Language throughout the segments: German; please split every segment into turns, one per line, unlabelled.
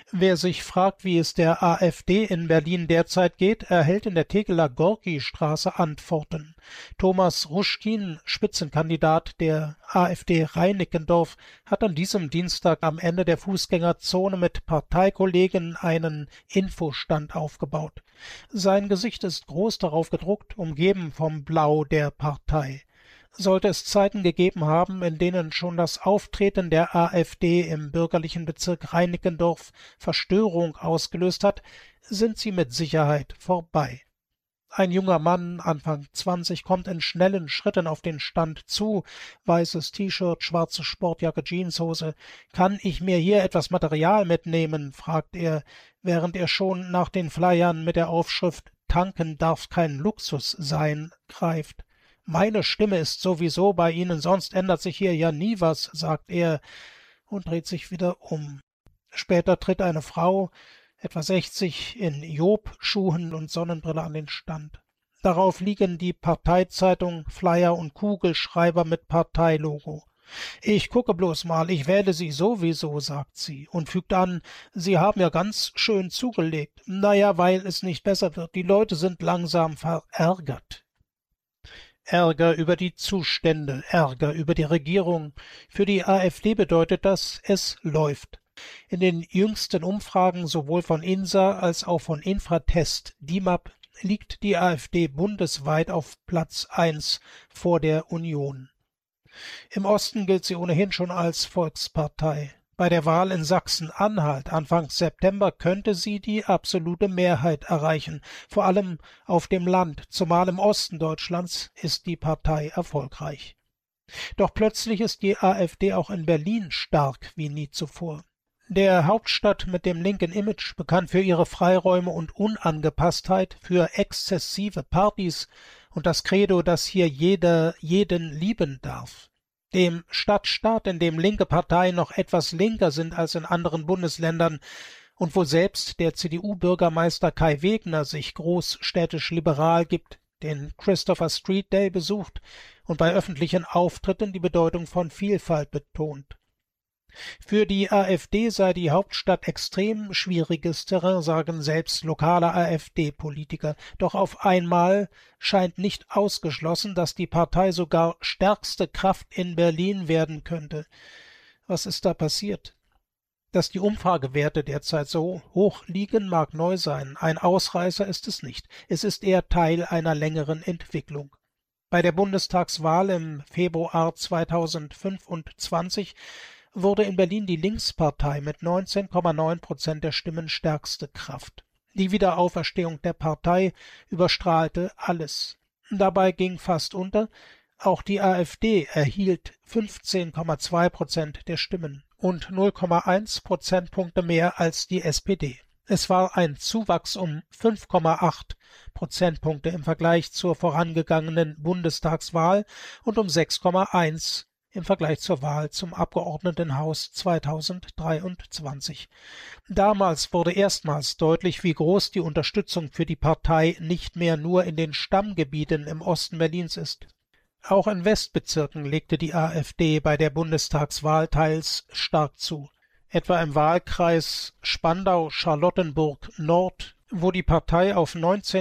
Wer sich fragt, wie es der AfD in Berlin derzeit geht, erhält in der Tegeler Gorki-Straße Antworten. Thomas Ruschkin, Spitzenkandidat der AfD Reinickendorf, hat an diesem Dienstag am Ende der Fußgängerzone mit Parteikollegen einen Infostand aufgebaut. Sein Gesicht ist groß darauf gedruckt, umgeben vom Blau der Partei. Sollte es Zeiten gegeben haben, in denen schon das Auftreten der AfD im bürgerlichen Bezirk Reinickendorf Verstörung ausgelöst hat, sind sie mit Sicherheit vorbei. Ein junger Mann, Anfang 20, kommt in schnellen Schritten auf den Stand zu, weißes T-Shirt, schwarze Sportjacke, Jeanshose. »Kann ich mir hier etwas Material mitnehmen?« fragt er, während er schon nach den Flyern mit der Aufschrift »Tanken darf kein Luxus sein« greift. »Meine Stimme ist sowieso bei Ihnen, sonst ändert sich hier ja nie was«, sagt er und dreht sich wieder um. Später tritt eine Frau, etwa 60, in Job-Schuhen und Sonnenbrille an den Stand. Darauf liegen die Parteizeitung, Flyer und Kugelschreiber mit Parteilogo. »Ich gucke bloß mal, ich wähle Sie sowieso«, sagt sie und fügt an, »Sie haben ja ganz schön zugelegt. Naja, weil es nicht besser wird. Die Leute sind langsam verärgert.« Ärger über die Zustände, Ärger über die Regierung. Für die AfD bedeutet das, es läuft. In den jüngsten Umfragen sowohl von INSA als auch von Infratest DIMAP liegt die AfD bundesweit auf Platz 1 vor der Union. Im Osten gilt sie ohnehin schon als Volkspartei. Bei der Wahl in Sachsen-Anhalt Anfang September könnte sie die absolute Mehrheit erreichen, vor allem auf dem Land, zumal im Osten Deutschlands ist die Partei erfolgreich. Doch plötzlich ist die AfD auch in Berlin stark wie nie zuvor. Der Hauptstadt mit dem linken Image, bekannt für ihre Freiräume und Unangepasstheit, für exzessive Partys und das Credo, dass hier jeder jeden lieben darf. Dem Stadtstaat, in dem linke Parteien noch etwas linker sind als in anderen Bundesländern und wo selbst der CDU-Bürgermeister Kai Wegner sich großstädtisch liberal gibt, den Christopher Street Day besucht und bei öffentlichen Auftritten die Bedeutung von Vielfalt betont. Für die AfD sei die Hauptstadt extrem schwieriges Terrain, sagen selbst lokale AfD-Politiker. Doch auf einmal scheint nicht ausgeschlossen, dass die Partei sogar stärkste Kraft in Berlin werden könnte. Was ist da passiert? Dass die Umfragewerte derzeit so hoch liegen, mag neu sein. Ein Ausreißer ist es nicht. Es ist eher Teil einer längeren Entwicklung. Bei der Bundestagswahl im Februar 2025 wurde in Berlin die Linkspartei mit 19,9% der Stimmen stärkste Kraft. Die Wiederauferstehung der Partei überstrahlte alles. Dabei ging fast unter, auch die AfD erhielt 15,2% der Stimmen und 0,1 Prozentpunkte mehr als die SPD. Es war ein Zuwachs um 5,8 Prozentpunkte im Vergleich zur vorangegangenen Bundestagswahl und um 6,1 im Vergleich zur Wahl zum Abgeordnetenhaus 2023. Damals wurde erstmals deutlich, wie groß die Unterstützung für die Partei nicht mehr nur in den Stammgebieten im Osten Berlins ist. Auch in Westbezirken legte die AfD bei der Bundestagswahl teils stark zu, etwa im Wahlkreis Spandau-Charlottenburg Nord, wo die Partei auf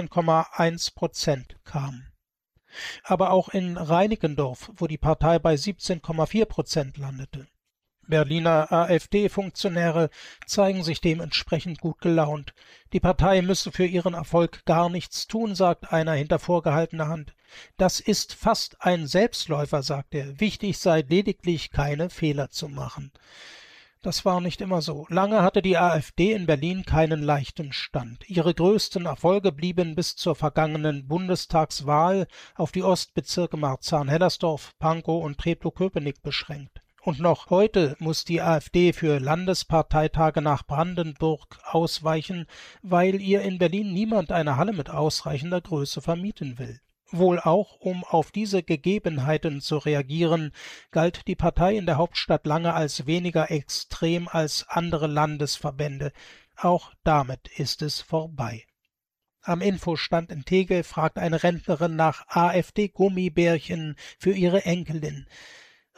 19,1% kam. Aber auch in Reinickendorf, wo die Partei bei 17,4% landete. Berliner AfD-Funktionäre zeigen sich dementsprechend gut gelaunt. Die Partei müsse für ihren Erfolg gar nichts tun, sagt einer hinter vorgehaltener Hand. Das ist fast ein Selbstläufer, sagt er. Wichtig sei lediglich, keine Fehler zu machen. Das war nicht immer so. Lange hatte die AfD in Berlin keinen leichten Stand. Ihre größten Erfolge blieben bis zur vergangenen Bundestagswahl auf die Ostbezirke Marzahn-Hellersdorf, Pankow und Treptow-Köpenick beschränkt. Und noch heute muss die AfD für Landesparteitage nach Brandenburg ausweichen, weil ihr in Berlin niemand eine Halle mit ausreichender Größe vermieten will. Wohl auch, um auf diese Gegebenheiten zu reagieren, galt die Partei in der Hauptstadt lange als weniger extrem als andere Landesverbände. Auch damit ist es vorbei. Am Infostand in Tegel fragt eine Rentnerin nach AfD-Gummibärchen für ihre Enkelin.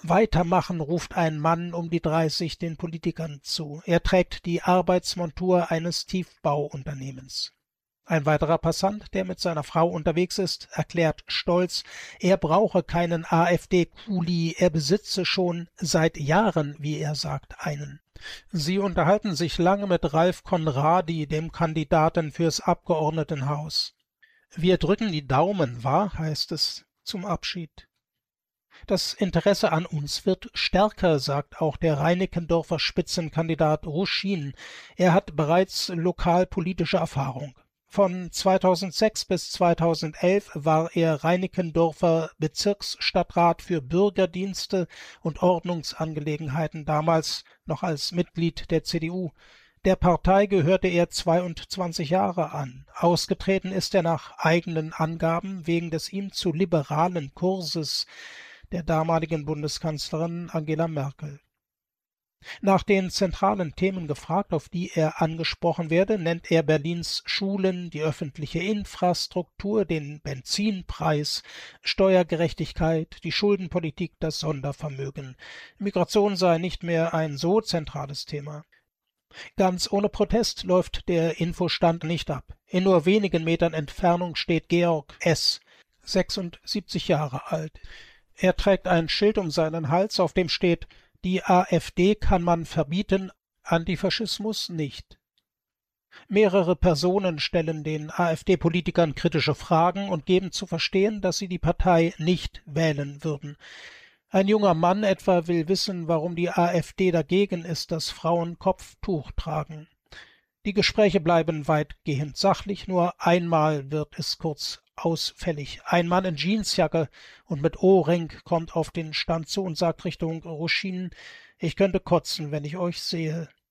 Weitermachen, ruft ein Mann um die 30 den Politikern zu. Er trägt die Arbeitsmontur eines Tiefbauunternehmens. Ein weiterer Passant, der mit seiner Frau unterwegs ist, erklärt stolz, er brauche keinen AfD-Kuli, er besitze schon seit Jahren, wie er sagt, einen. Sie unterhalten sich lange mit Ralf Konradi, dem Kandidaten fürs Abgeordnetenhaus. Wir drücken die Daumen, wahr, heißt es zum Abschied. Das Interesse an uns wird stärker, sagt auch der Reinickendorfer Spitzenkandidat Ruschin. Er hat bereits lokalpolitische Erfahrung. Von 2006 bis 2011 war er Reinickendorfer Bezirksstadtrat für Bürgerdienste und Ordnungsangelegenheiten, damals noch als Mitglied der CDU. Der Partei gehörte er 22 Jahre an. Ausgetreten ist er nach eigenen Angaben wegen des ihm zu liberalen Kurses der damaligen Bundeskanzlerin Angela Merkel. Nach den zentralen Themen gefragt, auf die er angesprochen werde, nennt er Berlins Schulen, die öffentliche Infrastruktur, den Benzinpreis, Steuergerechtigkeit, die Schuldenpolitik, das Sondervermögen. Migration sei nicht mehr ein so zentrales Thema. Ganz ohne Protest läuft der Infostand nicht ab. In nur wenigen Metern Entfernung steht Georg S., 76 Jahre alt. Er trägt ein Schild um seinen Hals, auf dem steht: Die AfD kann man verbieten, Antifaschismus nicht. Mehrere Personen stellen den AfD-Politikern kritische Fragen und geben zu verstehen, dass sie die Partei nicht wählen würden. Ein junger Mann etwa will wissen, warum die AfD dagegen ist, dass Frauen Kopftuch tragen. Die Gespräche bleiben weitgehend sachlich, nur einmal wird es kurz ausfällig. Ein Mann in Jeansjacke und mit Ohrring kommt auf den Stand zu und sagt Richtung Ruschin: Ich könnte kotzen, wenn ich euch sehe.